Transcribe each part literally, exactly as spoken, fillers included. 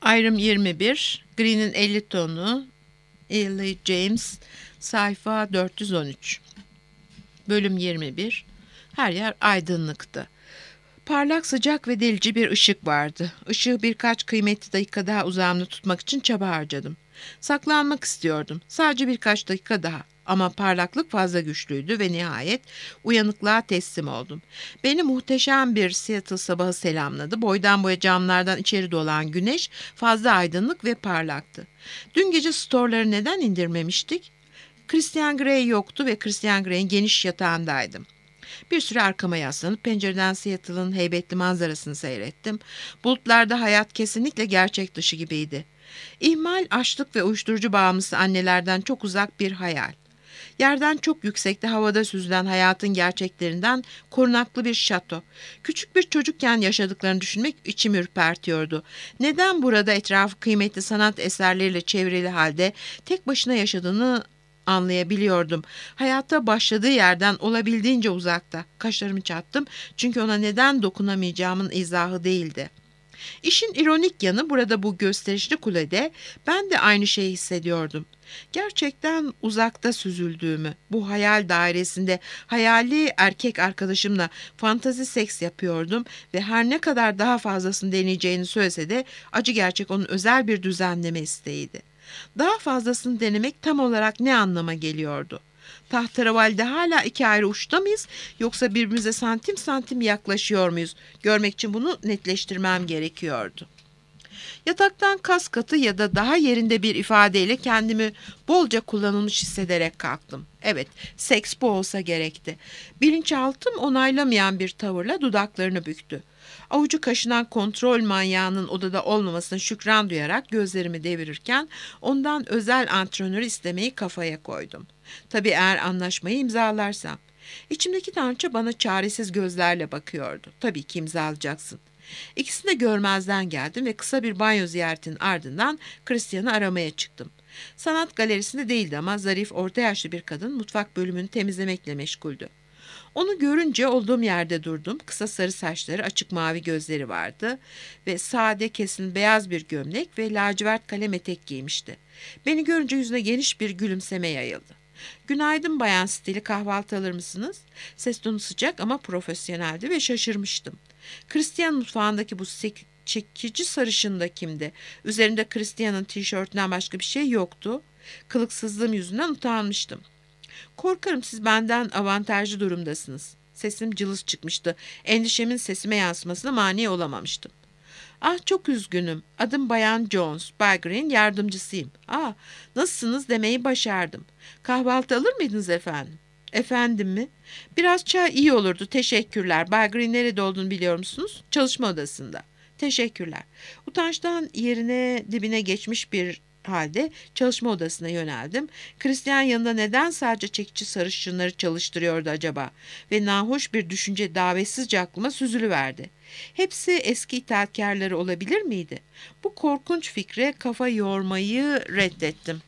Ayrım yirmi bir, Green'in elli tonu, Ellie James, sayfa dört yüz on üç. Bölüm yirmi bir. Her yer aydınlıktı. Parlak, sıcak ve delici bir ışık vardı. Işığı birkaç kıymetli dakika daha uzağımda tutmak için çaba harcadım. Saklanmak istiyordum. Sadece birkaç dakika daha. Ama parlaklık fazla güçlüydü ve nihayet uyanıklığa teslim oldum. Beni muhteşem bir Seattle sabahı selamladı. Boydan boya camlardan içeri dolan güneş fazla aydınlık ve parlaktı. Dün gece storeları neden indirmemiştik? Christian Grey yoktu ve Christian Grey'in geniş yatağındaydım. Bir süre arkama yaslanıp pencereden Seattle'ın heybetli manzarasını seyrettim. Bulutlarda hayat kesinlikle gerçek dışı gibiydi. İhmal, açlık ve uyuşturucu bağımlısı annelerden çok uzak bir hayal. Yerden çok yüksekte havada süzülen hayatın gerçeklerinden korunaklı bir şato. Küçük bir çocukken yaşadıklarını düşünmek içimi ürpertiyordu. Neden burada etrafı kıymetli sanat eserleriyle çevrili halde tek başına yaşadığını anlayabiliyordum. Hayata başladığı yerden olabildiğince uzakta. Kaşlarımı çattım çünkü ona neden dokunamayacağımın izahı değildi. İşin ironik yanı burada bu gösterişli kulede ben de aynı şeyi hissediyordum. Gerçekten uzakta süzüldüğümü, bu hayal dairesinde hayali erkek arkadaşımla fantazi seks yapıyordum ve her ne kadar daha fazlasını deneyeceğini söylese de acı gerçek onun özel bir düzenleme isteğiydi. Daha fazlasını denemek tam olarak ne anlama geliyordu? Tahterevalide hala iki ayrı uçta mıyız yoksa birbirimize santim santim yaklaşıyor muyuz? Görmek için bunu netleştirmem gerekiyordu. Yataktan kas katı ya da daha yerinde bir ifadeyle kendimi bolca kullanılmış hissederek kalktım. Evet, seks bu olsa gerekti. Bilinçaltım onaylamayan bir tavırla dudaklarını büktü. Avucu kaşınan kontrol manyağının odada olmamasına şükran duyarak gözlerimi devirirken ondan özel antrenörü istemeyi kafaya koydum. Tabii eğer anlaşmayı imzalarsam. İçimdeki tanrıça bana çaresiz gözlerle bakıyordu. Tabii ki imzalayacaksın. İkisini de görmezden geldim ve kısa bir banyo ziyaretinin ardından Christian'ı aramaya çıktım. Sanat galerisinde değildi ama zarif, orta yaşlı bir kadın mutfak bölümünü temizlemekle meşguldü. Onu görünce olduğum yerde durdum. Kısa sarı saçları, açık mavi gözleri vardı ve sade kesin beyaz bir gömlek ve lacivert kalem etek giymişti. Beni görünce yüzüne geniş bir gülümseme yayıldı. "Günaydın Bayan Steele, kahvaltı alır mısınız?" Ses tonu sıcak ama profesyoneldi ve şaşırmıştım. Christian mutfağındaki bu sek- çekici sarışın da kimdi? Üzerinde Christian'ın tişörtünden başka bir şey yoktu. Kılıksızlığım yüzünden utanmıştım. "Korkarım siz benden avantajlı durumdasınız." Sesim cılız çıkmıştı. Endişemin sesime yansımasına mani olamamıştım. "Ah, çok üzgünüm. Adım Bayan Jones. Bay Green yardımcısıyım." "Ah, nasılsınız?" demeyi başardım. "Kahvaltı alır mıydınız efendim?" "Efendim mi? Biraz çay iyi olurdu. Teşekkürler. Bay Green nerede olduğunu biliyor musunuz?" "Çalışma odasında." "Teşekkürler." Utançtan yerine dibine geçmiş bir halde çalışma odasına yöneldim. Christian yanında neden sadece çekici sarışınları çalıştırıyordu acaba? Ve nahoş bir düşünce davetsizce aklıma süzülüverdi. Hepsi eski itaatkarları olabilir miydi? Bu korkunç fikre kafa yormayı reddettim.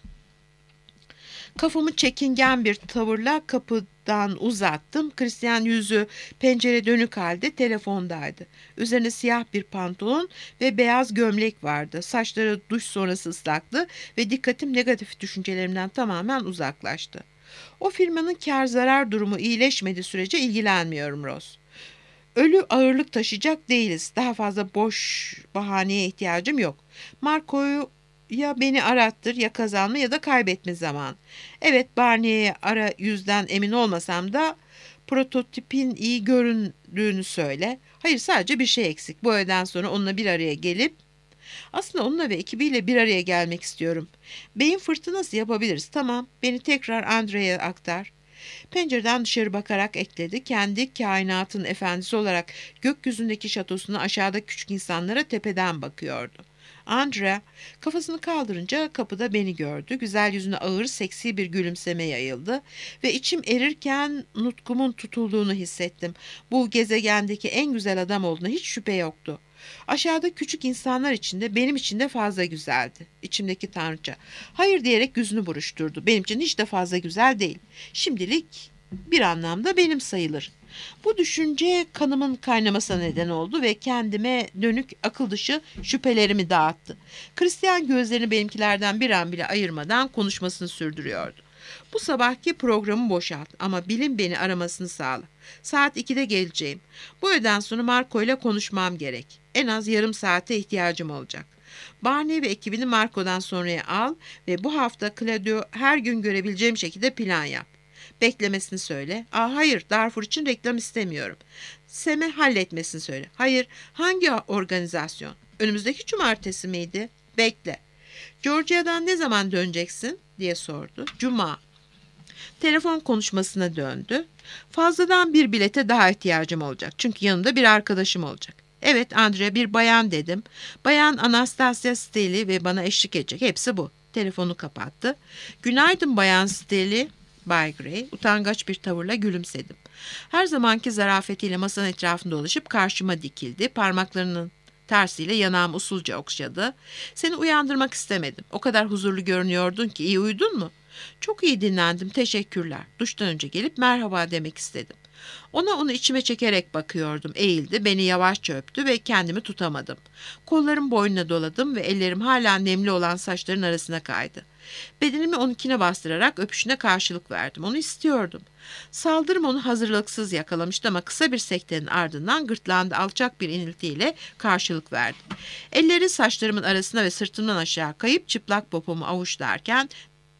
Kafamı çekingen bir tavırla kapıdan uzattım. Christian yüzü pencere dönük halde telefondaydı. Üzerine siyah bir pantolon ve beyaz gömlek vardı. Saçları duş sonrası ıslaktı ve dikkatim negatif düşüncelerimden tamamen uzaklaştı. "O firmanın kar zarar durumu iyileşmediği sürece ilgilenmiyorum Ross. Ölü ağırlık taşıyacak değiliz. Daha fazla boş bahaneye ihtiyacım yok. Marco'yu ya beni arattır ya kazanma ya da kaybetme zaman. Evet, Barney'e ara yüzden emin olmasam da prototipin iyi göründüğünü söyle. Hayır, sadece bir şey eksik. Bu öğleden sonra onunla bir araya gelip aslında onunla ve ekibiyle bir araya gelmek istiyorum. Beyin fırtınası yapabiliriz. Tamam, beni tekrar Andrea'ya aktar." Pencereden dışarı bakarak ekledi. Kendi kainatın efendisi olarak gökyüzündeki şatosuna aşağıda küçük insanlara tepeden bakıyordu. Andrea kafasını kaldırınca kapıda beni gördü. Güzel yüzüne ağır, seksi bir gülümseme yayıldı ve içim erirken nutkumun tutulduğunu hissettim. Bu gezegendeki en güzel adam olduğuna hiç şüphe yoktu. Aşağıda küçük insanlar içinde benim için de fazla güzeldi. İçimdeki tanrıça. Hayır diyerek yüzünü buruşturdu. Benim için hiç de fazla güzel değil. Şimdilik bir anlamda benim sayılır. Bu düşünce kanımın kaynamasına neden oldu ve kendime dönük akıl dışı şüphelerimi dağıttı. Christian gözlerini benimkilerden bir an bile ayırmadan konuşmasını sürdürüyordu. Bu sabahki programı boşalt ama Bill'in beni aramasını sağla. Saat ikide geleceğim. Bu öğleden sonra Marco ile konuşmam gerek. En az yarım saate ihtiyacım olacak. Barney ve ekibini Marco'dan sonraya al ve bu hafta Claudio her gün görebileceğim şekilde plan yap. Beklemesini söyle. Aa, hayır, Darfur için reklam istemiyorum. Sem'e halletmesini söyle. Hayır, hangi organizasyon? Önümüzdeki cumartesi miydi? Bekle. Georgia'dan ne zaman döneceksin diye sordu. Cuma. Telefon konuşmasına döndü. Fazladan bir bilete daha ihtiyacım olacak. Çünkü yanımda bir arkadaşım olacak. Evet Andre, bir bayan dedim. Bayan Anastasia Steli ve bana eşlik edecek. Hepsi bu. Telefonu kapattı. Günaydın Bayan Steli. Bay Gray utangaç bir tavırla gülümsedim. Her zamanki zarafetiyle masanın etrafında dolaşıp karşıma dikildi. Parmaklarının tersiyle yanağımı usulca okşadı. Seni uyandırmak istemedim. O kadar huzurlu görünüyordun ki. İyi uyudun mu? Çok iyi dinlendim, teşekkürler. Duştan önce gelip merhaba demek istedim. Ona onu içime çekerek bakıyordum. Eğildi, beni yavaşça öptü ve kendimi tutamadım. Kollarım boynuna doladım ve ellerim hala nemli olan saçların arasına kaydı. Bedenimi onunkine bastırarak öpüşüne karşılık verdim. Onu istiyordum. Saldırım onu hazırlıksız yakalamıştı ama kısa bir sektenin ardından gırtlağında alçak bir iniltiyle karşılık verdi. Elleri saçlarımın arasına ve sırtımdan aşağı kayıp çıplak popomu avuçlarken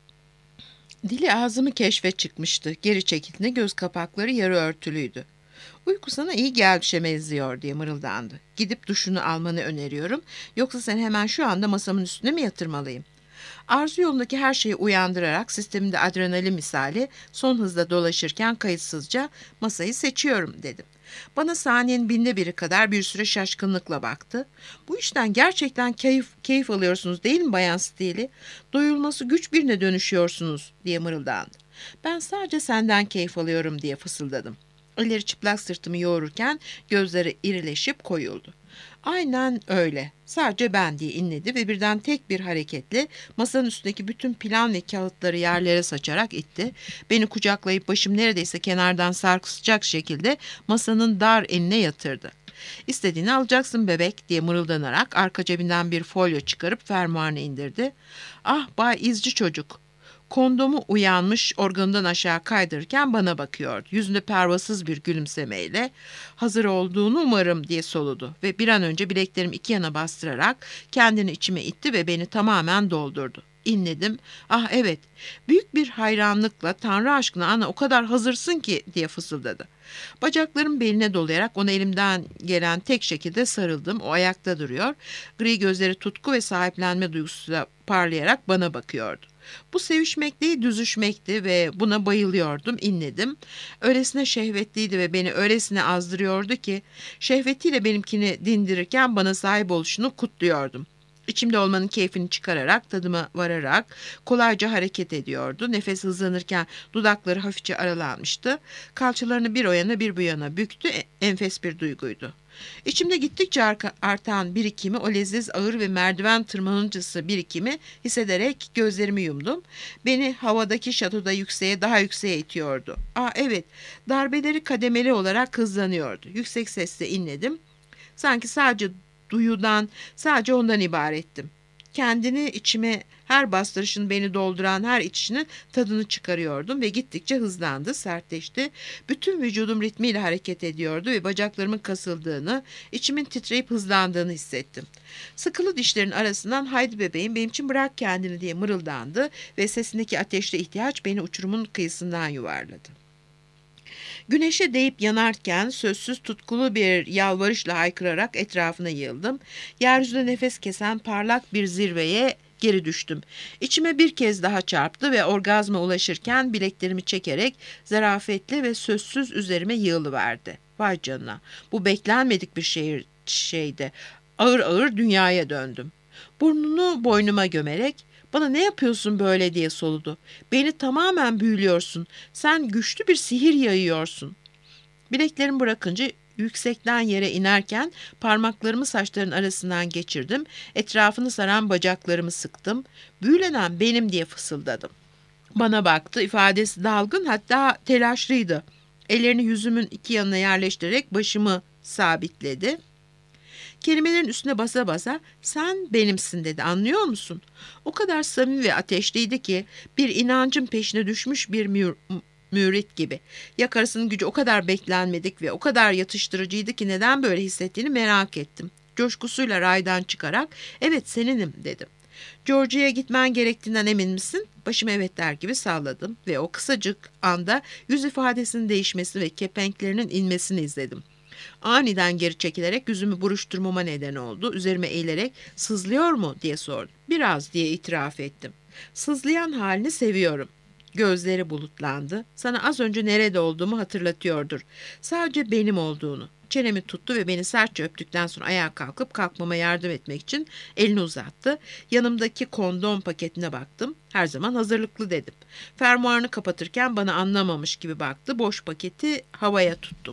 dili ağzımı keşfe çıkmıştı. Geri çekildiğinde göz kapakları yarı örtülüydü. Uyku sana iyi gelmişe benziyor diye mırıldandı. Gidip duşunu almanı öneriyorum. Yoksa seni hemen şu anda masamın üstüne mi yatırmalıyım? Arzu yolundaki her şeyi uyandırarak sisteminde adrenalin misali son hızla dolaşırken kayıtsızca masayı seçiyorum dedim. Bana saniyenin binde biri kadar bir süre şaşkınlıkla baktı. Bu işten gerçekten keyif, keyif alıyorsunuz değil mi Bayan Steele? Doyulması güç birine dönüşüyorsunuz diye mırıldandı. Ben sadece senden keyif alıyorum diye fısıldadım. Elleri çıplak sırtımı yoğururken gözleri irileşip koyuldu. Aynen öyle. Sadece ben diye inledi ve birden tek bir hareketle masanın üstündeki bütün plan ve kağıtları yerlere saçarak itti. Beni kucaklayıp başım neredeyse kenardan sarkacak şekilde masanın dar enine yatırdı. İstediğini alacaksın bebek diye mırıldanarak arka cebinden bir folyo çıkarıp fermuarını indirdi. Ah Bay izci çocuk. Kondomu uyanmış organından aşağı kaydırırken bana bakıyordu. Yüzünde pervasız bir gülümsemeyle hazır olduğunu umarım diye soludu ve bir an önce bileklerimi iki yana bastırarak kendini içime itti ve beni tamamen doldurdu. İnledim. Ah evet, büyük bir hayranlıkla Tanrı aşkına ana o kadar hazırsın ki diye fısıldadı. Bacaklarım beline dolayarak ona elimden gelen tek şekilde sarıldım. O ayakta duruyor. Gri gözleri tutku ve sahiplenme duygusuyla parlayarak bana bakıyordu. Bu sevişmek değil düzüşmekti ve buna bayılıyordum, inledim. Öylesine şehvetliydi ve beni öylesine azdırıyordu ki şehvetiyle benimkini dindirirken bana sahip oluşunu kutluyordum. İçimde olmanın keyfini çıkararak, tadıma vararak kolayca hareket ediyordu. Nefes hızlanırken dudakları hafifçe aralanmıştı. Kalçalarını bir o yana bir bu yana büktü. Enfes bir duyguydu. İçimde gittikçe artan birikimi, o leziz ağır ve merdiven tırmanıcısı birikimi hissederek gözlerimi yumdum. Beni havadaki şatoda yükseğe, daha yükseğe itiyordu. Aa evet, darbeleri kademeli olarak hızlanıyordu. Yüksek sesle inledim. Sanki sadece duyudan, sadece ondan ibarettim. Kendini içime her bastırışın beni dolduran her içişinin tadını çıkarıyordum ve gittikçe hızlandı, sertleşti. Bütün vücudum ritmiyle hareket ediyordu ve bacaklarımın kasıldığını, içimin titreyip hızlandığını hissettim. Sıkılı dişlerin arasından haydi bebeğim benim için bırak kendini diye mırıldandı ve sesindeki ateşli ihtiyaç beni uçurumun kıyısından yuvarladı. Güneşe değip yanarken sözsüz tutkulu bir yalvarışla haykırarak etrafına yığıldım. Yeryüzünde nefes kesen parlak bir zirveye geri düştüm. İçime bir kez daha çarptı ve orgazma ulaşırken bileklerimi çekerek zarafetli ve sözsüz üzerime yığılıverdi. Vay canına, bu beklenmedik bir şey, şeydi. Ağır ağır dünyaya döndüm. Burnunu boynuma gömerek bana ne yapıyorsun böyle diye soludu. Beni tamamen büyülüyorsun. Sen güçlü bir sihir yayıyorsun. Bileklerimi bırakınca yüksekten yere inerken parmaklarımı saçların arasından geçirdim. Etrafını saran bacaklarımı sıktım. Büyülenen benim diye fısıldadım. Bana baktı, ifadesi dalgın, hatta telaşlıydı. Ellerini yüzümün iki yanına yerleştirerek başımı sabitledi. Kelimelerin üstüne basa basa sen benimsin dedi, anlıyor musun? O kadar samimi ve ateşliydi ki bir inancın peşine düşmüş bir mür mürit gibi. Yakarısının gücü o kadar beklenmedik ve o kadar yatıştırıcıydı ki neden böyle hissettiğini merak ettim. Coşkusuyla raydan çıkarak evet seninim dedim. Georgia'ya gitmen gerektiğinden emin misin? Başımı evet der gibi salladım ve o kısacık anda yüz ifadesinin değişmesi ve kepenklerinin inmesini izledim. Aniden geri çekilerek yüzümü buruşturmama neden oldu. Üzerime eğilerek sızlıyor mu diye sordu. Biraz diye itiraf ettim. Sızlayan halini seviyorum. Gözleri bulutlandı. Sana az önce nerede olduğumu hatırlatıyordur. Sadece benim olduğunu. Çenemi tuttu ve beni sertçe öptükten sonra ayağa kalkıp kalkmama yardım etmek için elini uzattı. Yanımdaki kondom paketine baktım. Her zaman hazırlıklı dedim. Fermuarını kapatırken bana anlamamış gibi baktı. Boş paketi havaya tuttum.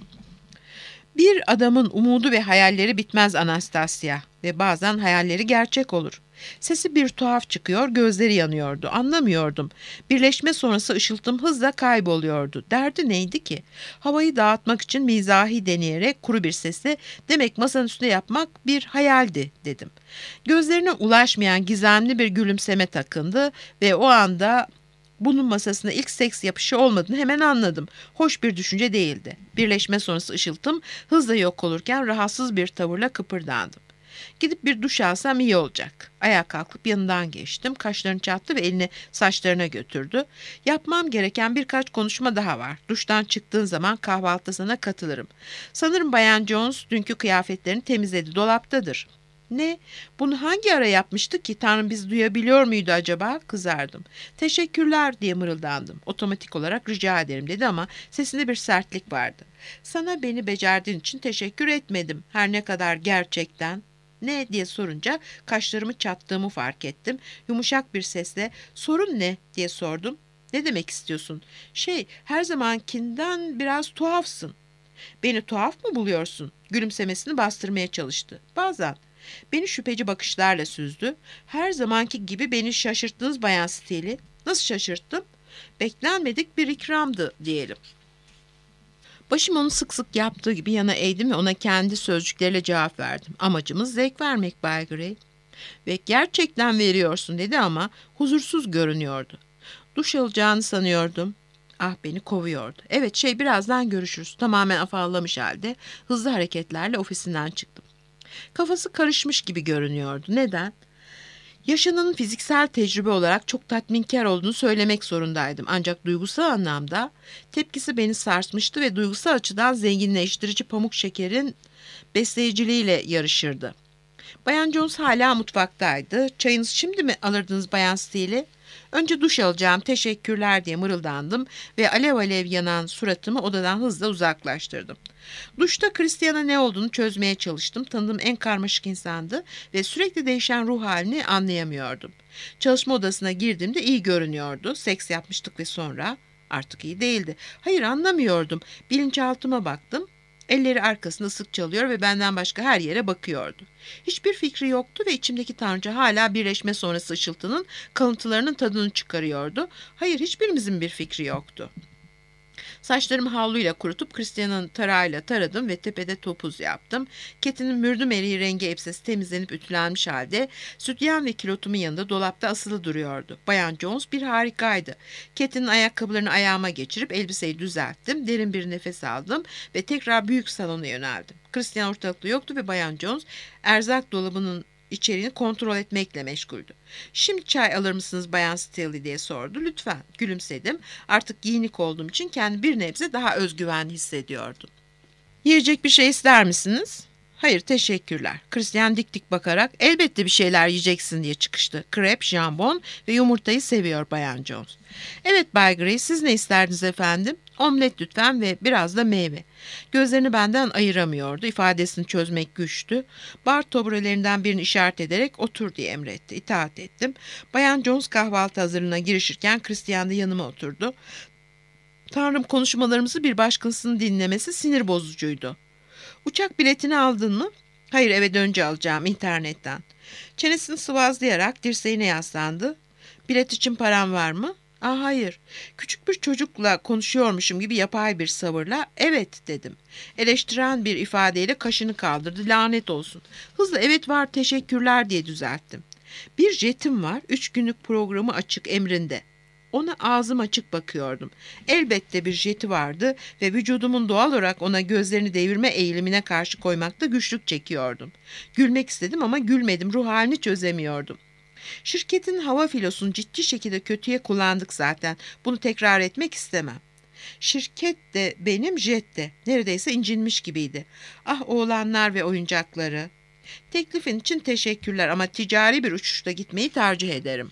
Bir adamın umudu ve hayalleri bitmez Anastasia ve bazen hayalleri gerçek olur. Sesi bir tuhaf çıkıyor, gözleri yanıyordu. Anlamıyordum. Birleşme sonrası ışıltım hızla kayboluyordu. Derdi neydi ki? Havayı dağıtmak için mizahi deneyerek kuru bir sesle demek masanın üstünde yapmak bir hayaldi dedim. Gözlerine ulaşmayan gizemli bir gülümseme takındı ve o anda bunun masasında ilk seks yapışı olmadığını hemen anladım. Hoş bir düşünce değildi. Birleşme sonrası ışıltım hızla yok olurken rahatsız bir tavırla kıpırdandım. Gidip bir duş alsam iyi olacak. Ayağa kalkıp yanından geçtim. Kaşlarını çattı ve elini saçlarına götürdü. Yapmam gereken birkaç konuşma daha var. Duştan çıktığın zaman kahvaltıda sana katılırım. Sanırım Bayan Jones dünkü kıyafetlerini temizledi. Dolaptadır. Ne? Bunu hangi ara yapmıştı ki? Tanrım bizi duyabiliyor muydu acaba? Kızardım. Teşekkürler diye mırıldandım. Otomatik olarak rica ederim dedi ama sesinde bir sertlik vardı. Sana beni becerdiğin için teşekkür etmedim. Her ne kadar gerçekten... Ne diye sorunca kaşlarımı çattığımı fark ettim. Yumuşak bir sesle sorun ne diye sordum. Ne demek istiyorsun? Şey, her zamankinden biraz tuhafsın. Beni tuhaf mı buluyorsun? Gülümsemesini bastırmaya çalıştı. Bazen. Beni şüpheci bakışlarla süzdü. Her zamanki gibi beni şaşırttınız Bayan Steele. Nasıl şaşırttım? Beklenmedik bir ikramdı diyelim. Başım onun sık sık yaptığı gibi yana eğdim ve ona kendi sözcükleriyle cevap verdim. Amacımız zevk vermek Bay Gray. Ve gerçekten veriyorsun dedi ama huzursuz görünüyordu. Duş alacağını sanıyordum. Ah beni kovuyordu. Evet şey birazdan görüşürüz. Tamamen afallamış halde hızlı hareketlerle ofisinden çıktım. Kafası karışmış gibi görünüyordu. Neden? Yaşananın fiziksel tecrübe olarak çok tatminkar olduğunu söylemek zorundaydım. Ancak duygusal anlamda tepkisi beni sarsmıştı ve duygusal açıdan zenginleştirici pamuk şekerin besleyiciliğiyle yarışırdı. Bayan Jones hala mutfaktaydı. Çayınızı şimdi mi alırdınız Bayan Steele? Önce duş alacağım, teşekkürler diye mırıldandım ve alev alev yanan suratımı odadan hızla uzaklaştırdım. Duşta Christian'a ne olduğunu çözmeye çalıştım. Tanıdığım en karmaşık insandı ve sürekli değişen ruh halini anlayamıyordum. Çalışma odasına girdiğimde iyi görünüyordu. Seks yapmıştık ve sonra artık iyi değildi. Hayır anlamıyordum. Bilinçaltıma baktım. Elleri arkasında ıslık çalıyor ve benden başka her yere bakıyordu. Hiçbir fikri yoktu ve içimdeki tanrıça hala birleşme sonrası ışıltının kalıntılarının tadını çıkarıyordu. Hayır hiçbirimizin bir fikri yoktu. Saçlarımı havluyla kurutup Christian'ın tarağıyla taradım ve tepede topuz yaptım. Ketinin mürdüm eriği rengi elbisesi temizlenip ütülenmiş halde sütyen ve kilotumun yanında dolapta asılı duruyordu. Bayan Jones bir harikaydı. Ketinin ayakkabılarını ayağıma geçirip elbiseyi düzelttim. Derin bir nefes aldım ve tekrar büyük salona yöneldim. Christian ortalıkta yoktu ve Bayan Jones erzak dolabının içeriğini kontrol etmekle meşguldü. Şimdi çay alır mısınız Bayan Steele diye sordu. Lütfen gülümsedim. Artık giyinik olduğum için kendi bir nebze daha özgüven hissediyordum. Yiyecek bir şey ister misiniz? Hayır teşekkürler. Christian dik dik bakarak elbette bir şeyler yiyeceksin diye çıkıştı. Krep, jambon ve yumurtayı seviyor Bayan Jones. Evet Bay Gray siz ne isterdiniz efendim? Omlet lütfen ve biraz da meyve. Gözlerini benden ayıramıyordu. İfadesini çözmek güçtü. Bar tobrelerinden birini işaret ederek otur diye emretti. İtaat ettim. Bayan Jones kahvaltı hazırlığına girişirken Christian da yanıma oturdu. Tanrım konuşmalarımızı bir başkasının dinlemesi sinir bozucuydu. Uçak biletini aldın mı? Hayır eve dönünce alacağım internetten. Çenesini sıvazlayarak dirseğine yaslandı. Bilet için param var mı? Ah hayır, küçük bir çocukla konuşuyormuşum gibi yapay bir savırla evet dedim. Eleştiren bir ifadeyle kaşını kaldırdı, lanet olsun. Hızlı evet var teşekkürler diye düzelttim. Bir jetim var, üç günlük programı açık emrinde. Ona ağzım açık bakıyordum. Elbette bir jeti vardı ve vücudumun doğal olarak ona gözlerini devirme eğilimine karşı koymakta güçlük çekiyordum. Gülmek istedim ama gülmedim, ruh halini çözemiyordum. Şirketin hava filosunu ciddi şekilde kötüye kullandık zaten. Bunu tekrar etmek istemem. Şirket de benim jet de neredeyse incinmiş gibiydi. Ah oğlanlar ve oyuncakları. Teklifin için teşekkürler ama ticari bir uçuşta gitmeyi tercih ederim.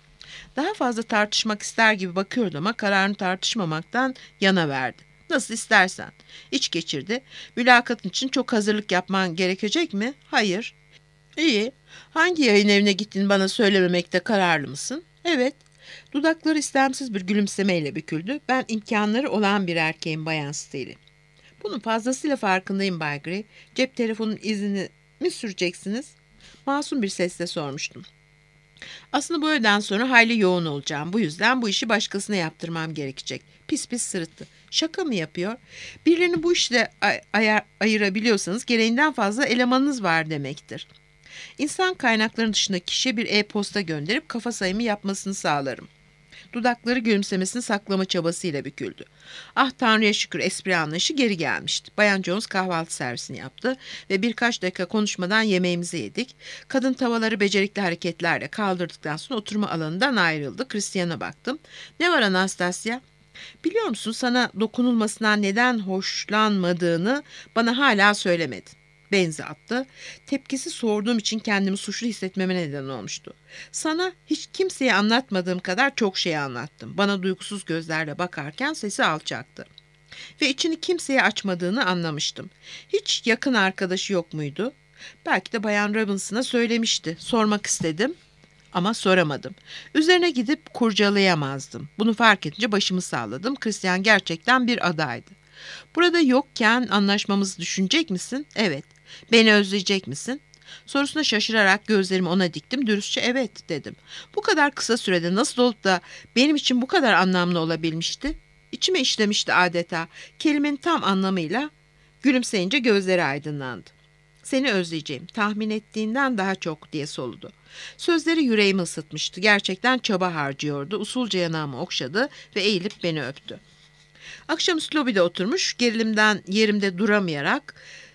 Daha fazla tartışmak ister gibi bakıyordu ama kararını tartışmamaktan yana verdi. Nasıl istersen. İç geçirdi. Mülakatın için çok hazırlık yapman gerekecek mi? Hayır. İyi. Hangi yayın evine gittiğini bana söylememekte kararlı mısın? Evet. Dudakları istemsiz bir gülümsemeyle büküldü. Ben imkanları olan bir erkeğim Bayan Steele. Bunun fazlasıyla farkındayım Bay Gray. Cep telefonunun izini mi süreceksiniz? Masum bir sesle sormuştum. Aslında bu öğleden sonra hayli yoğun olacağım. Bu yüzden bu işi başkasına yaptırmam gerekecek. Pis pis sırıttı. Şaka mı yapıyor? Birilerini bu işle ay- ayar- ayırabiliyorsanız gereğinden fazla elemanınız var demektir. İnsan kaynaklarının dışındaki kişiye bir e-posta gönderip kafa sayımı yapmasını sağlarım. Dudakları gülümsemesini saklama çabasıyla büküldü. Ah Tanrı'ya şükür espri anlayışı geri gelmişti. Bayan Jones kahvaltı servisini yaptı ve birkaç dakika konuşmadan yemeğimizi yedik. Kadın tavaları becerikli hareketlerle kaldırdıktan sonra oturma alanından ayrıldı. Christian'a baktım. Ne var Anastasia? Biliyor musun sana dokunulmasından neden hoşlanmadığını bana hala söylemedin. Benzi attı. Tepkisi sorduğum için kendimi suçlu hissetmeme neden olmuştu. Sana hiç kimseye anlatmadığım kadar çok şey anlattım. Bana duygusuz gözlerle bakarken sesi alçaktı. Ve içini kimseye açmadığını anlamıştım. Hiç yakın arkadaşı yok muydu? Belki de Bayan Robinson'a söylemişti. Sormak istedim ama soramadım. Üzerine gidip kurcalayamazdım. Bunu fark edince başımı salladım. Christian gerçekten bir adaydı. Burada yokken anlaşmamızı düşünecek misin? Evet. Beni özleyecek misin? Sorusuna şaşırarak gözlerimi ona diktim. Dürüstçe evet dedim. Bu kadar kısa sürede nasıl olup da benim için bu kadar anlamlı olabilmişti? İçime işlemişti adeta. Kelimenin tam anlamıyla. Gülümseyince gözleri aydınlandı. Seni özleyeceğim. Tahmin ettiğinden daha çok diye soludu. Sözleri yüreğimi ısıtmıştı. Gerçekten çaba harcıyordu. Usulca yanağımı okşadı ve eğilip beni öptü. Akşamüstü lobide oturmuş, gerilimden yerimde duramayarak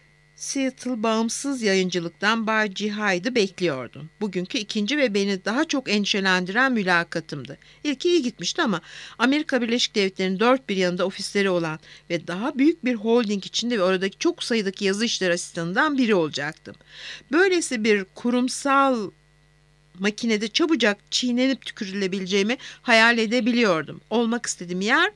Seattle Bağımsız Yayıncılık'tan Bay Cihayd'ı bekliyordum. Bugünkü ikinci ve beni daha çok endişelendiren mülakatımdı. İlki iyi gitmişti ama Amerika Birleşik Devletleri'nin dört bir yanında ofisleri olan ve daha büyük bir holding içinde ve oradaki çok sayıdaki yazı işleri asistanından biri olacaktım. Böylesi bir kurumsal makinede çabucak çiğnenip tükürülebileceğimi hayal edebiliyordum. Olmak istediğim yer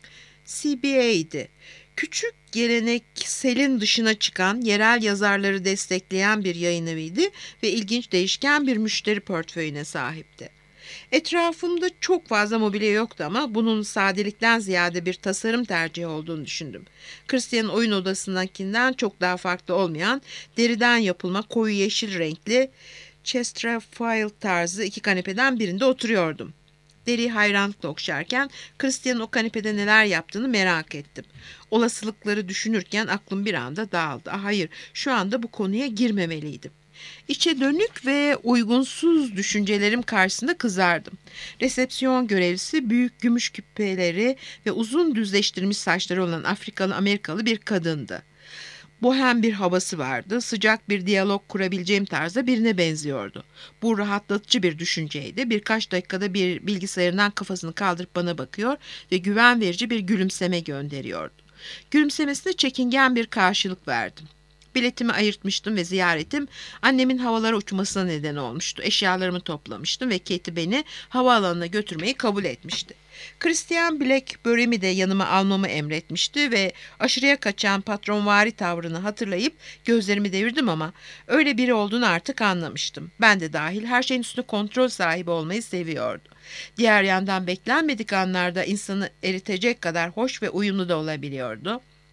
C B A'ydi. Küçük gelenekselin dışına çıkan, yerel yazarları destekleyen bir yayıneviydi ve ilginç değişken bir müşteri portföyüne sahipti. Etrafımda çok fazla mobilya yoktu ama bunun sadelikten ziyade bir tasarım tercihi olduğunu düşündüm. Christian'ın oyun odasındakinden çok daha farklı olmayan, deriden yapılma koyu yeşil renkli Chesterfield tarzı iki kanepeden birinde oturuyordum. Deriyi hayranlıkla okşarken Christian'ın o kanepede neler yaptığını merak ettim. Olasılıkları düşünürken aklım bir anda dağıldı. Ah, hayır, şu anda bu konuya girmemeliydim. İçe dönük ve uygunsuz düşüncelerim karşısında kızardım. Resepsiyon görevlisi büyük gümüş küpeleri ve uzun düzleştirilmiş saçları olan Afrikalı Amerikalı bir kadındı. Bohem bir havası vardı, sıcak bir diyalog kurabileceğim tarzda birine benziyordu. Bu rahatlatıcı bir düşünceydi. Birkaç dakikada bir bilgisayarından kafasını kaldırıp bana bakıyor ve güven verici bir gülümseme gönderiyordu. Gülümsemesine çekingen bir karşılık verdim. Biletimi ayırtmıştım ve ziyaretim annemin havalara uçmasına neden olmuştu. Eşyalarımı toplamıştım ve Katie beni havaalanına götürmeyi kabul etmişti. Christian Blackberry'mi de yanıma almamı emretmişti ve aşırıya kaçan patronvari tavrını hatırlayıp gözlerimi devirdim ama öyle biri olduğunu artık anlamıştım. Ben de dahil her şeyin üstünde kontrol sahibi olmayı seviyordu. Diğer yandan beklenmedik anlarda insanı eritecek kadar hoş ve uyumlu da olabiliyordu.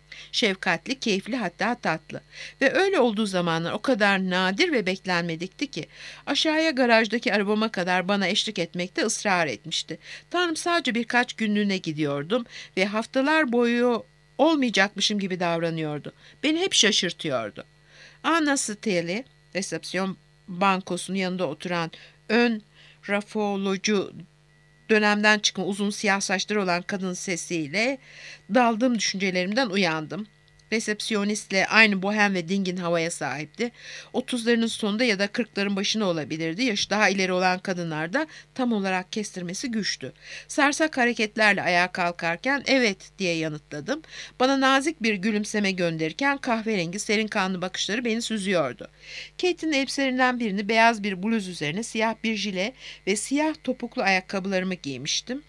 Şefkatli, keyifli, hatta tatlı. Ve öyle olduğu zamanlar o kadar nadir ve beklenmedikti ki aşağıya garajdaki arabama kadar bana eşlik etmekte ısrar etmişti. Tanrım, sadece birkaç günlüğüne gidiyordum ve haftalar boyu olmayacakmışım gibi davranıyordu. Beni hep şaşırtıyordu. Anna Steele, resepsiyon bankosunun yanında oturan ön rafolocu, dönemden çıkma uzun siyah saçları olan kadın sesiyle daldığım düşüncelerimden uyandım. Resepsiyonistle aynı bohem ve dingin havaya sahipti. Otuzlarının sonunda ya da kırkların başında olabilirdi. Yaşı daha ileri olan kadınlarda tam olarak kestirmesi güçtü. Sarsak hareketlerle ayağa kalkarken evet diye yanıtladım. Bana nazik bir gülümseme gönderirken kahverengi serin kanlı bakışları beni süzüyordu. Kate'in elbiselerinden birini beyaz bir bluz üzerine siyah bir jile ve siyah topuklu ayakkabılarımı giymiştim.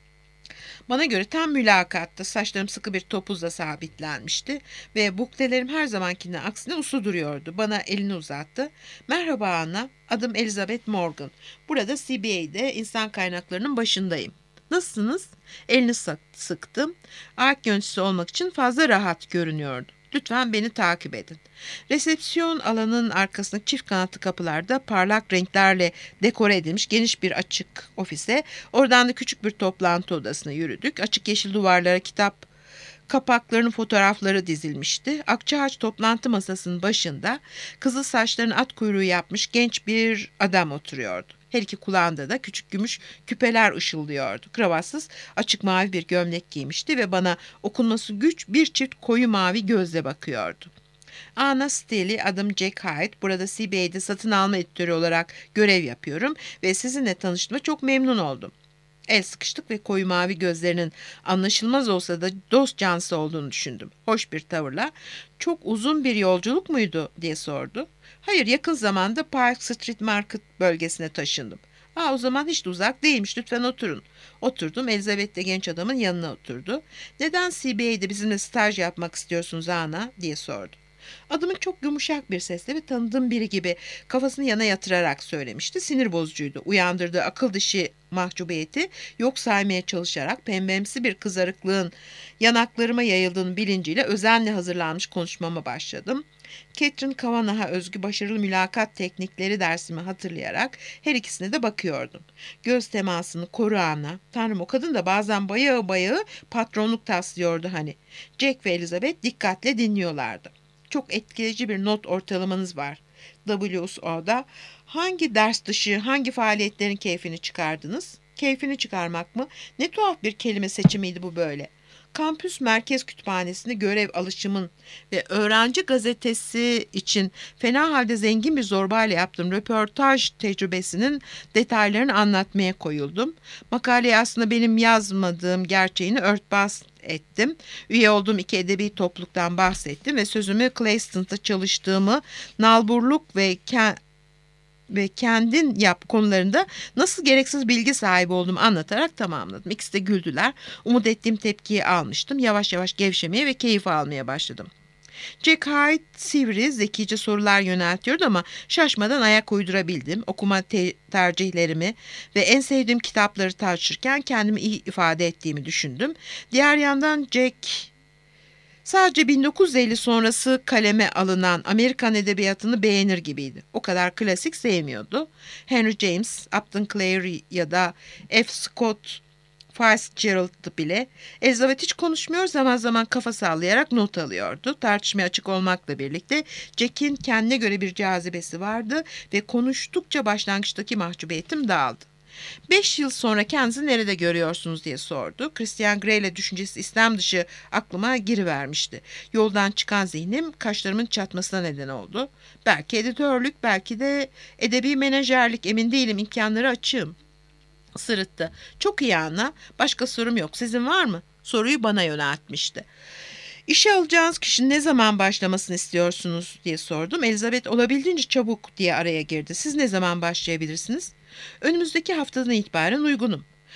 Bana göre tam mülakatta saçlarım sıkı bir topuzla sabitlenmişti ve buklelerim her zamankinden aksine uslu duruyordu. Bana elini uzattı. "Merhaba Anna, adım Elizabeth Morgan. Burada C B A'de insan kaynaklarının başındayım. Nasılsınız?" Elini sıktım. Ayak yöneticisi olmak için fazla rahat görünüyordu. "Lütfen beni takip edin." Resepsiyon alanının arkasındaki çift kanatlı kapılarda parlak renklerle dekore edilmiş geniş bir açık ofise, oradan da küçük bir toplantı odasına yürüdük. Açık yeşil duvarlara kitap kapaklarının fotoğrafları dizilmişti. Akçaağaç toplantı masasının başında kızıl saçlarını at kuyruğu yapmış genç bir adam oturuyordu. Her iki kulağında da küçük gümüş küpeler ışıldıyordu. Kravatsız, açık mavi bir gömlek giymişti ve bana okunması güç bir çift koyu mavi gözle bakıyordu. "Anna Steele, adım Jack Hyde. Burada C B A'de satın alma editörü olarak görev yapıyorum ve sizinle tanıştığıma çok memnun oldum." El sıkıştık ve koyu mavi gözlerinin anlaşılmaz olsa da dost canlısı olduğunu düşündüm. Hoş bir tavırla "Çok uzun bir yolculuk muydu?" diye sordu. "Hayır, yakın zamanda Park Street Market bölgesine taşındım." "Aa, o zaman hiç de uzak değilmiş, lütfen oturun." Oturdum. Elizabeth de genç adamın yanına oturdu. "Neden C B A'de bizimle staj yapmak istiyorsunuz Ana?" diye sordu. Adımı çok yumuşak bir sesle ve tanıdığım biri gibi kafasını yana yatırarak söylemişti. Sinir bozucuydu. Uyandırdığı akıl dışı mahcubiyeti yok saymaya çalışarak pembemsi bir kızarıklığın yanaklarıma yayıldığını bilinciyle özenle hazırlanmış konuşmama başladım. Catherine Kavanagh'a özgü başarılı mülakat teknikleri dersimi hatırlayarak her ikisine de bakıyordum. Göz temasını koru Ana. Tanrım, o kadın da bazen bayağı bayağı patronluk taslıyordu hani. Jack ve Elizabeth dikkatle dinliyorlardı. "Çok etkileyici bir not ortalamanız var. W S O'da hangi ders dışı, hangi faaliyetlerin keyfini çıkardınız?" "Keyfini çıkarmak mı? Ne tuhaf bir kelime seçimiydi bu böyle." Kampüs Merkez Kütüphanesi'nde görev alışımın ve öğrenci gazetesi için fena halde zengin bir zorbayla yaptığım röportaj tecrübesinin detaylarını anlatmaya koyuldum. Makaleyi aslında benim yazmadığım gerçeğini örtbas ettim. Üye olduğum iki edebi topluluktan bahsettim ve sözümü Clayton'da çalıştığımı, nalburluk ve ke- ve kendin yap konularında nasıl gereksiz bilgi sahibi olduğumu anlatarak tamamladım. İkisi de güldüler. Umut ettiğim tepkiyi almıştım. Yavaş yavaş gevşemeye ve keyif almaya başladım. Jack Hyde sivri, zekice sorular yöneltiyordu ama şaşmadan ayak uydurabildim. Okuma te- tercihlerimi ve en sevdiğim kitapları tartışırken kendimi iyi ifade ettiğimi düşündüm. Diğer yandan Jack sadece bin dokuz yüz elli sonrası kaleme alınan Amerikan edebiyatını beğenir gibiydi. O kadar klasik sevmiyordu. Henry James, Upton Clary ya da F. Scott Fitzgerald bile. Elizabeth hiç konuşmuyor, zaman zaman kafa sallayarak not alıyordu. Tartışmaya açık olmakla birlikte Jack'in kendine göre bir cazibesi vardı ve konuştukça başlangıçtaki mahcubiyetim dağıldı. Beş yıl sonra kendinizi nerede görüyorsunuz diye sordu. Christian Grey'le düşüncesi İslam dışı aklıma girivermişti. Yoldan çıkan zihnim kaşlarımın çatmasına neden oldu. Belki editörlük, belki de edebi menajerlik, emin değilim, imkanları açığım. Sırıttı. "Çok iyi Anna. Başka sorum yok. Sizin var mı?" Soruyu bana yöneltmişti. "İşe alacağınız kişinin ne zaman başlamasını istiyorsunuz?" diye sordum. Elizabeth olabildiğince çabuk diye araya girdi. "Siz ne zaman başlayabilirsiniz?" "Önümüzdeki haftadan itibaren uygunum."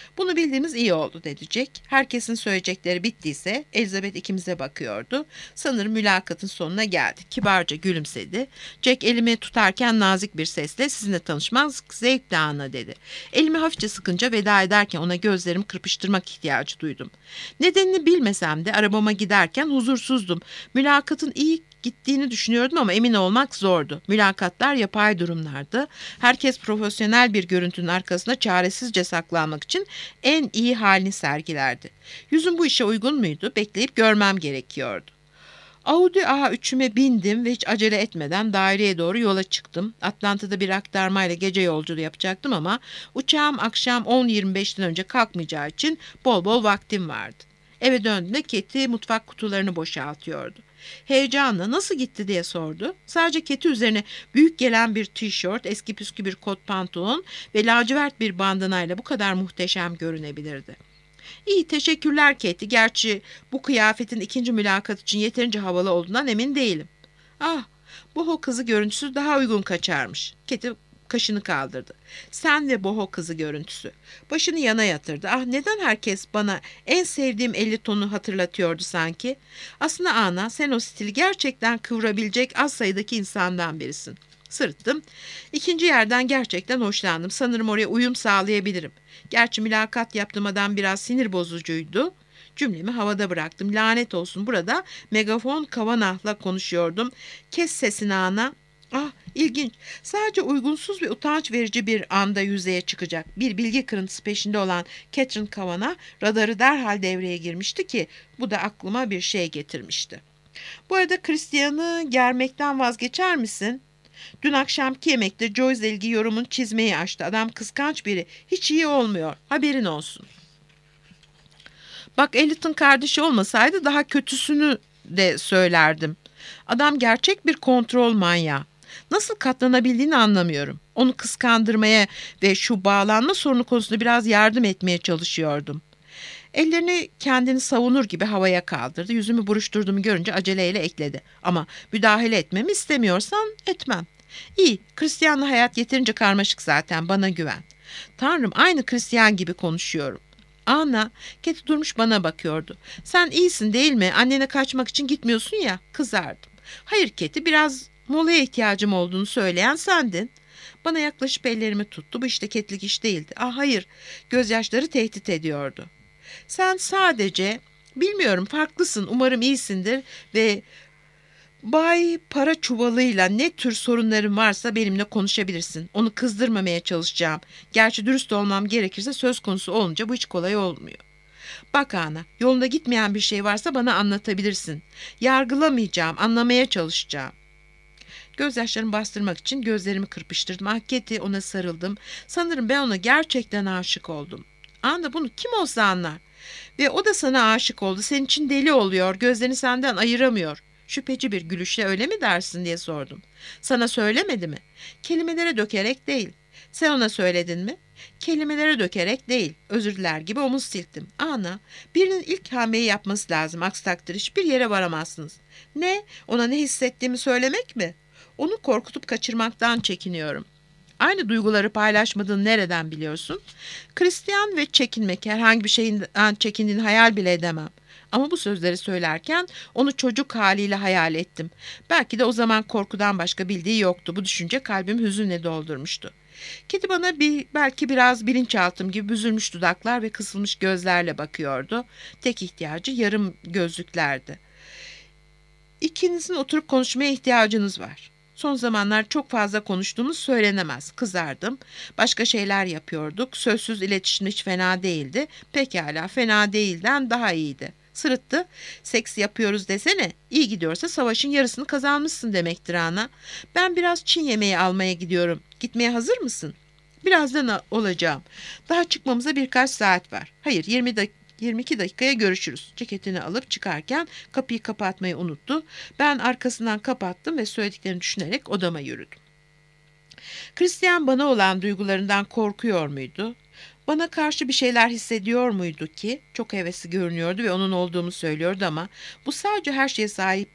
Bunu bildiğimiz iyi oldu dedi Jack. Herkesin söyleyecekleri bittiyse Elizabeth ikimize bakıyordu. Sanırım mülakatın sonuna geldik. Kibarca gülümsedi. Jack elimi tutarken nazik bir sesle sizinle tanışmak zevkli Ana dedi. Elimi hafifçe sıkınca veda ederken ona gözlerimi kırpıştırmak ihtiyacı duydum. Nedenini bilmesem de arabama giderken huzursuzdum. Mülakatın iyi gittiğini düşünüyordum ama emin olmak zordu. Mülakatlar yapay durumlardı. Herkes profesyonel bir görüntünün arkasında çaresizce saklanmak için en iyi halini sergilerdi. Yüzüm bu işe uygun muydu? Bekleyip görmem gerekiyordu. Audi A üçüme bindim ve hiç acele etmeden daireye doğru yola çıktım. Atlanta'da bir aktarmayla gece yolculuğu yapacaktım ama uçağım akşam on yirmi beşten önce kalkmayacağı için bol bol vaktim vardı. Eve döndüğümde Katie mutfak kutularını boşaltıyordu. Heyecanla nasıl gitti diye sordu. Sadece Katie üzerine büyük gelen bir tişört, eski püskü bir kot pantolon ve lacivert bir bandanayla bu kadar muhteşem görünebilirdi. İyi teşekkürler Katie. Gerçi bu kıyafetin ikinci mülakat için yeterince havalı olduğundan emin değilim. Ah, boho kızı görüntüsü daha uygun kaçarmış. Katie kaşını kaldırdı. Sen ve boho kızı görüntüsü. Başını yana yatırdı. Ah neden herkes bana en sevdiğim elli tonu hatırlatıyordu sanki? Aslında Ana sen o stili gerçekten kıvırabilecek az sayıdaki insandan birisin. Sırıttım. İkinci yerden gerçekten hoşlandım. Sanırım oraya uyum sağlayabilirim. Gerçi mülakat yaptığım adam biraz sinir bozucuydu. Cümlemi havada bıraktım. Lanet olsun burada megafon Kavanah'la konuşuyordum. Kes sesini Ana. Ah ilginç. Sadece uygunsuz ve utanç verici bir anda yüzeye çıkacak. Bir bilgi kırıntısı peşinde olan Catherine Kavanagh radarı derhal devreye girmişti ki bu da aklıma bir şey getirmişti. Bu arada Christian'ı germekten vazgeçer misin? Dün akşamki yemekte Joyce ile ilgili yorumun çizmeyi açtı. Adam kıskanç biri. Hiç iyi olmuyor. Haberin olsun. Bak Elliot'ın kardeşi olmasaydı daha kötüsünü de söylerdim. Adam gerçek bir kontrol manyağı. Nasıl katlanabildiğini anlamıyorum. Onu kıskandırmaya ve şu bağlanma sorunu konusunda biraz yardım etmeye çalışıyordum. Ellerini kendini savunur gibi havaya kaldırdı. Yüzümü buruşturduğumu görünce aceleyle ekledi. Ama müdahale etmemi istemiyorsan etmem. İyi, Christian'la hayat yeterince karmaşık zaten, bana güven. Tanrım, aynı Christian gibi konuşuyorum. Ana, Katie durmuş bana bakıyordu. Sen iyisin değil mi? Annene kaçmak için gitmiyorsun ya. Kızardım. Hayır Katie, biraz molaya ihtiyacım olduğunu söyleyen sendin. Bana yaklaşıp ellerimi tuttu. Bu işte ketlik iş değildi. Ah hayır, gözyaşları tehdit ediyordu. Sen sadece, bilmiyorum farklısın, umarım iyisindir ve Bay para çuvalıyla ne tür sorunların varsa benimle konuşabilirsin. Onu kızdırmamaya çalışacağım. Gerçi dürüst olmam gerekirse söz konusu olunca bu hiç kolay olmuyor. Bak Ana, yolunda gitmeyen bir şey varsa bana anlatabilirsin. Yargılamayacağım, anlamaya çalışacağım. Gözyaşlarımı bastırmak için gözlerimi kırpıştırdım. Ah Katie, ona sarıldım. Sanırım ben ona gerçekten aşık oldum. Ana bunu kim olsa anlar. Ve o da sana aşık oldu. Senin için deli oluyor. Gözlerini senden ayıramıyor. Şüpheci bir gülüşle öyle mi dersin diye sordum. Sana söylemedi mi? Kelimelere dökerek değil. Sen ona söyledin mi? Kelimelere dökerek değil. Özür diler gibi omuz silktim. Ana, birinin ilk hamleyi yapması lazım. Aksi takdirde hiçbir yere varamazsınız. Ne? Ona ne hissettiğimi söylemek mi? Onu korkutup kaçırmaktan çekiniyorum. Aynı duyguları paylaşmadığını nereden biliyorsun? Christian ve çekinmek, herhangi bir şeyden çekindiğini hayal bile edemem. Ama bu sözleri söylerken onu çocuk haliyle hayal ettim. Belki de o zaman korkudan başka bildiği yoktu. Bu düşünce kalbimi hüzünle doldurmuştu. Kedi bana bir, belki biraz bilinçaltım gibi büzülmüş dudaklar ve kısılmış gözlerle bakıyordu. Tek ihtiyacı yarım gözlüklerdi. İkinizin oturup konuşmaya ihtiyacınız var. Son zamanlar çok fazla konuştuğumuz söylenemez. Kızardım. Başka şeyler yapıyorduk. Sözsüz iletişim hiç fena değildi. Pekala, fena değilden daha iyiydi. Sırıttı. Seks yapıyoruz desene. İyi gidiyorsa savaşın yarısını kazanmışsın demektir Ana. Ben biraz Çin yemeği almaya gidiyorum. Gitmeye hazır mısın? Birazdan olacağım. Daha çıkmamıza birkaç saat var. Hayır, yirmi dak yirmi iki dakikaya görüşürüz. Ceketini alıp çıkarken kapıyı kapatmayı unuttu. Ben arkasından kapattım ve söylediklerini düşünerek odama yürüdüm. Christian bana olan duygularından korkuyor muydu? Bana karşı bir şeyler hissediyor muydu ki? Çok hevesli görünüyordu ve onun olduğumu söylüyordu ama bu sadece her şeye sahip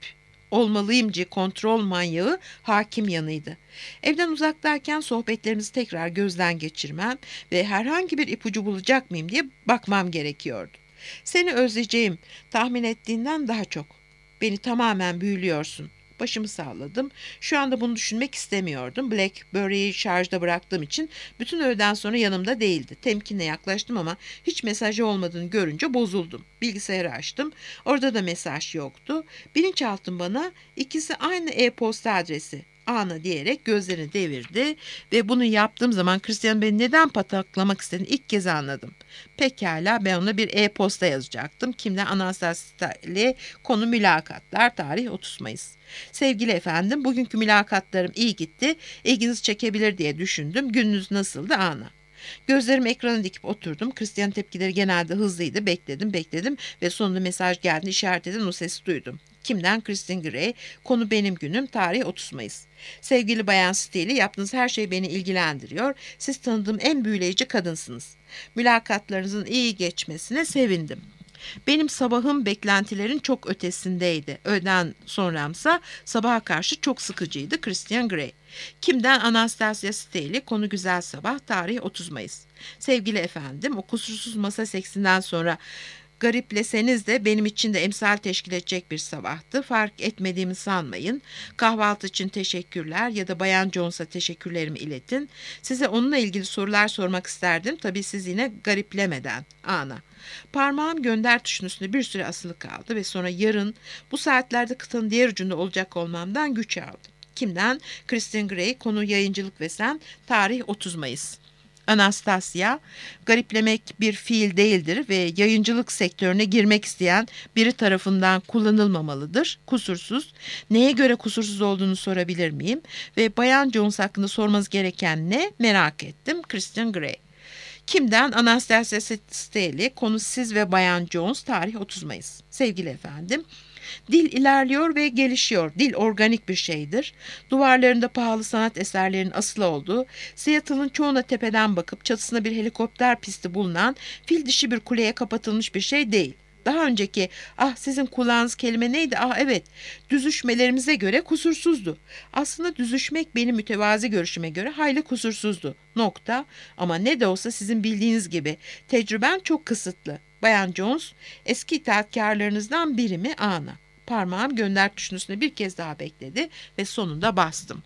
olmalıyımcı kontrol manyağı hakim yanıydı. Evden uzaktayken sohbetlerimizi tekrar gözden geçirmem ve herhangi bir ipucu bulacak mıyım diye bakmam gerekiyordu. Seni özleyeceğim, tahmin ettiğinden daha çok. Beni tamamen büyülüyorsun. Başımı salladım. Şu anda bunu düşünmek istemiyordum. BlackBerry'yi şarjda bıraktığım için bütün öğleden sonra yanımda değildi. Temkinle yaklaştım ama hiç mesajı olmadığını görünce bozuldum. Bilgisayarı açtım. Orada da mesaj yoktu. Bilinçaltım bana ikisi aynı e-posta adresi. Ana diyerek gözlerini devirdi ve bunu yaptığım zaman Christian beni neden pataklamak istediğini ilk kez anladım. Pekala, ben ona bir e-posta yazacaktım. Kimden? Anastasia ile konu mülakatlar, tarih otuz Mayıs. Sevgili efendim, bugünkü mülakatlarım iyi gitti. İlginizi çekebilir diye düşündüm. Gününüz nasıldı Ana? Gözlerimi ekrana dikip oturdum. Christian tepkileri genelde hızlıydı. Bekledim, bekledim ve sonunda mesaj geldiğini işaret eden o sesi duydum. Kimden? Christine Gray. Konu benim günüm. Tarih otuz Mayıs. Sevgili Bayan Steele, yaptığınız her şey beni ilgilendiriyor. Siz tanıdığım en büyüleyici kadınsınız. Mülakatlarınızın iyi geçmesine sevindim. Benim sabahım beklentilerin çok ötesindeydi. Öğleden sonramsa sabaha karşı çok sıkıcıydı. Christian Gray. Kimden? Anastasia Steele. Konu güzel sabah. Tarih otuz Mayıs. Sevgili efendim, o kusursuz masa seksinden sonra garipleseniz de benim için de emsal teşkil edecek bir sabahtı. Fark etmediğimi sanmayın. Kahvaltı için teşekkürler ya da Bayan Jones'a teşekkürlerimi iletin. Size onunla ilgili sorular sormak isterdim. Tabii siz yine gariplemeden. Ana. Parmağım gönder tuşunun üstünde bir süre asılı kaldı ve sonra yarın bu saatlerde kıtanın diğer ucunda olacak olmamdan güç aldım. Kimden? Christine Gray. Konu yayıncılık ve sen. Tarih otuz Mayıs. Anastasia, gariplemek bir fiil değildir ve yayıncılık sektörüne girmek isteyen biri tarafından kullanılmamalıdır. Kusursuz. Neye göre kusursuz olduğunu sorabilir miyim? Ve Bayan Jones hakkında sormanız gereken ne? Merak ettim. Christian Gray. Kimden? Anastasia Steele. Konu siz ve Bayan Jones. Tarih otuz Mayıs. Sevgili efendim, dil ilerliyor ve gelişiyor. Dil organik bir şeydir. Duvarlarında pahalı sanat eserlerinin asılı olduğu, Seattle'ın çoğuna tepeden bakıp çatısında bir helikopter pisti bulunan fil dişi bir kuleye kapatılmış bir şey değil. Daha önceki, ah sizin kulağınız kelime neydi? Ah evet, düzüşmelerimize göre kusursuzdu. Aslında düzüşmek benim mütevazi görüşüme göre hayli kusursuzdu. Nokta. Ama ne de olsa sizin bildiğiniz gibi tecrüben çok kısıtlı. Bayan Jones, eski itaatkarlarınızdan biri mi? Ana. Parmağım gönder tuşunun üstüne bir kez daha bekledi ve sonunda bastım.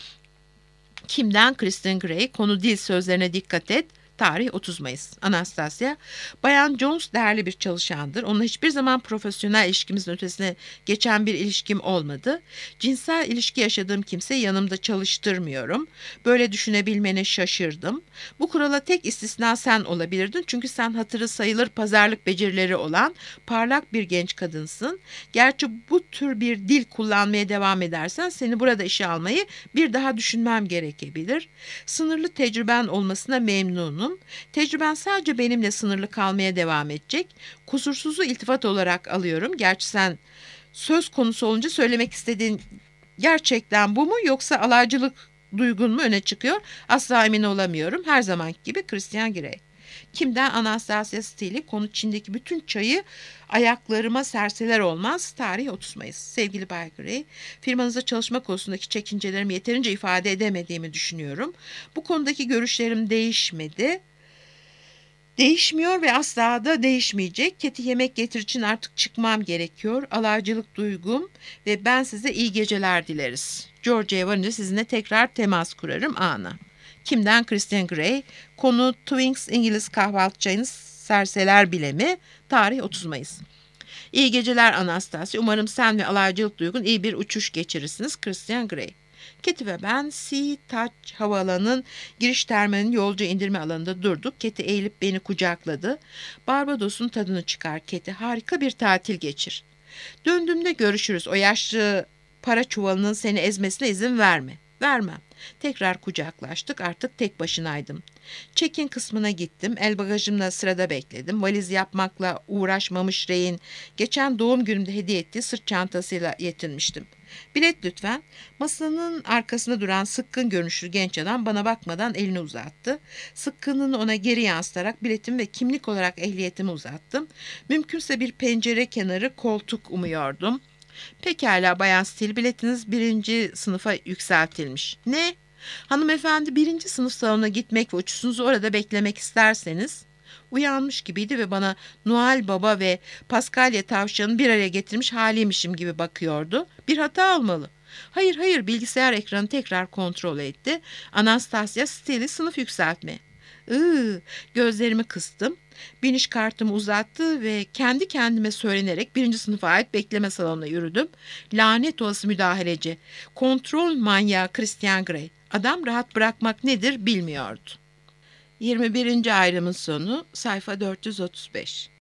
Kimden? Christine Gray. Konu dil, sözlerine dikkat et. Tarih otuz Mayıs. Anastasia, Bayan Jones değerli bir çalışandır. Onunla hiçbir zaman profesyonel ilişkimizin ötesine geçen bir ilişkim olmadı. Cinsel ilişki yaşadığım kimseyi yanımda çalıştırmıyorum. Böyle düşünebilmene şaşırdım. Bu kurala tek istisna sen olabilirdin. Çünkü sen hatırı sayılır pazarlık becerileri olan parlak bir genç kadınsın. Gerçi bu tür bir dil kullanmaya devam edersen seni burada işe almayı bir daha düşünmem gerekebilir. Sınırlı tecrüben olmasına memnunum. Tecrüben sadece benimle sınırlı kalmaya devam edecek. Kusursuzu iltifat olarak alıyorum. Gerçi sen söz konusu olunca söylemek istediğin gerçekten bu mu yoksa alaycılık duygun mu öne çıkıyor? Asla emin olamıyorum. Her zamanki gibi Christian Gray. Kimden? Anastasia Steele. Konu Çin'deki bütün çayı ayaklarıma serseler olmaz. Tarih otuz Mayıs. Sevgili Bay Gray, firmanızda çalışma konusundaki çekincelerimi yeterince ifade edemediğimi düşünüyorum. Bu konudaki görüşlerim değişmedi. Değişmiyor ve asla da değişmeyecek. Keti yemek getir için artık çıkmam gerekiyor. Alaycılık duygum ve ben size iyi geceler dileriz. Georgia'ya varınca sizinle tekrar temas kurarım. Ana. Kimden? Christian Gray. Konu Twinks İngiliz kahvaltı çayını serseler bile mi? Tarih otuz Mayıs. İyi geceler Anastasia. Umarım sen ve alaycılık duygun iyi bir uçuş geçirirsiniz. Christian Gray. Keti ve ben Sea Touch havaalanının giriş terminalinin yolcu indirme alanında durduk. Keti eğilip beni kucakladı. Barbados'un tadını çıkar Keti. Harika bir tatil geçir. Döndüğümde görüşürüz. O yaşlı para çuvalının seni ezmesine izin verme. Vermem. Tekrar kucaklaştık. Artık tek başınaydım. Check-in kısmına gittim. El bagajımla sırada bekledim. Valiz yapmakla uğraşmamış Ray'in geçen doğum günümde hediye ettiği sırt çantasıyla yetinmiştim. Bilet lütfen. Masanın arkasında duran sıkkın görünüşlü genç adam bana bakmadan elini uzattı. Sıkkınlığını ona geri yansıtarak biletimi ve kimlik olarak ehliyetimi uzattım. Mümkünse bir pencere kenarı koltuk umuyordum. Pekala Bayan Steele, biletiniz birinci sınıfa yükseltilmiş. Ne? Hanımefendi, birinci sınıf salonuna gitmek ve uçuşunuzu orada beklemek isterseniz. Uyanmış gibiydi ve bana Noel Baba ve Paskalya tavşanını bir araya getirmiş haliymişim gibi bakıyordu. Bir hata olmalı. Hayır hayır, bilgisayar ekranı tekrar kontrol etti. Anastasia Steele'i sınıf yükseltme. Iı, gözlerimi kıstım. Biniş kartımı uzattı ve kendi kendime söylenerek birinci sınıfa ait bekleme salonuna yürüdüm. Lanet olası müdahaleci. Kontrol manyağı Christian Grey. Adam rahat bırakmak nedir bilmiyordu. yirmi birinci ayrımın sonu, sayfa dört yüz otuz beş.